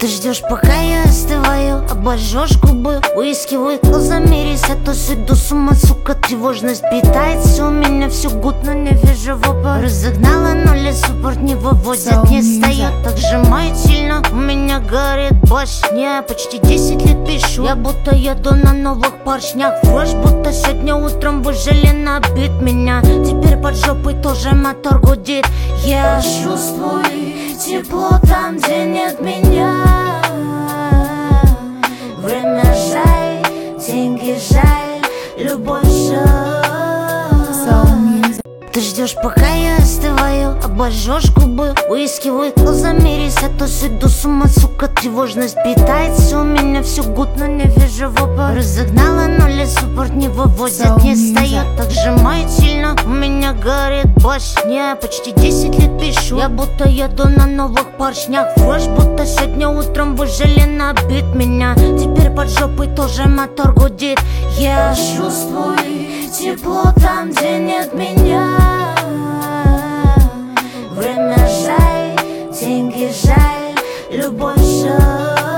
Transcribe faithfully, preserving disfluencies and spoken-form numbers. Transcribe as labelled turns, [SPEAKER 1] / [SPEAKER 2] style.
[SPEAKER 1] Ты ждешь, пока я остываю, обожжешь губы, выискиваю глазами рис, а то сойду с ума, сука. Тревожность питается у меня все гуд, но не вижу вопа. Разогнала, но лесупорт не выводит, не стоят, так сжимает сильно. У меня горит башня, почти десять лет пишу, я будто еду на новых поршнях. Фреш, будто сегодня утром выжили на бит меня. Теперь под жопой тоже мотор гудит. Я чувствую тепло там, где нет меня. Время жаль, деньги жаль, любовь жаль. Ты ждешь, пока я остываю, обожжешь губы, выискиваю глазами рис, а то сойду с ума, сука. Тревожность питается у меня все гуд, но не вижу вопа. Разогнала, но лесупорт не выводит, не стоят, так сжимает сильно. У меня горит башня, почти десять лет пишу, я будто еду на новых поршнях. Фреш, будто сегодня утром выжили на бит меня. Теперь под жопой тоже мотор гудит. Я чувствую тепло там, где нет меня. Время жаль, деньги жаль, любовь жаль.